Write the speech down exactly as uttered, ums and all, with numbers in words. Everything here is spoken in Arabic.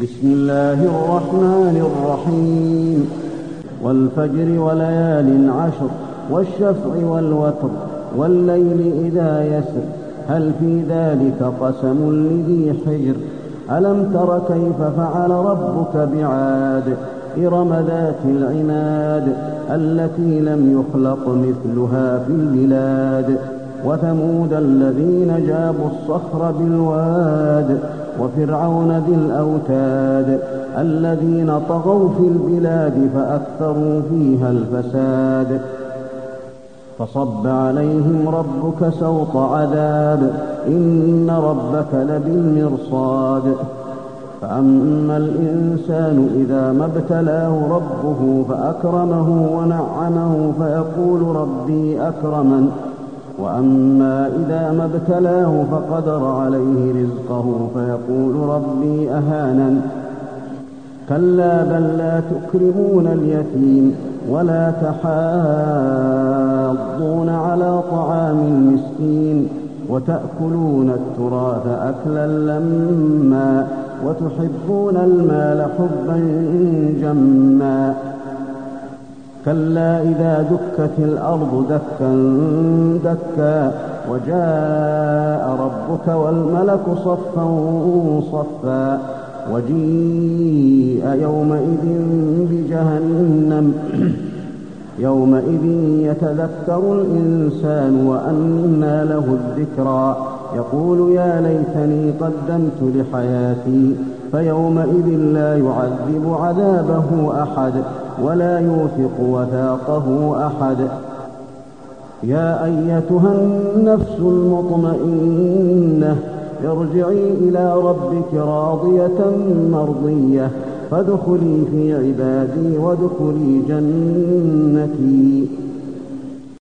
بسم الله الرحمن الرحيم والفجر وليال عشر والشفع والوتر والليل إذا يسر هل في ذلك قسم لذي حجر ألم تر كيف فعل ربك بعاد إرم ذات العماد التي لم يخلق مثلها في البلاد وثمود الذين جابوا الصخر بالواد وفرعون ذي الأوتاد الذين طغوا في البلاد فأكثروا فيها الفساد فصب عليهم ربك سوط عذاب إن ربك لبالمرصاد فأما الإنسان إذا ما ابتلاه ربه فأكرمه ونعمه فيقول ربي أكرمن وأما إذا ما ابتلاه فقدر عليه رزقه فيقول ربي أهانن كلا بل لا تكرمون اليتيم ولا تحاضون على طعام المسكين وتأكلون التراث أكلا لما وتحبون المال حبا جما كلا إذا دكت الأرض دكا دكا وجاء ربك والملك صفا صفا وجيء يومئذ بجهنم يومئذ يتذكر الإنسان وأنى له الذكرى يقول يا ليتني قدمت لحياتي فيومئذ لا يعذب عذابه أحد ولا يوثق وثاقه أحد يا أيتها النفس المطمئنة ارجعي إلى ربك راضية مرضية فادخلي في عبادي وادخلي جنتي.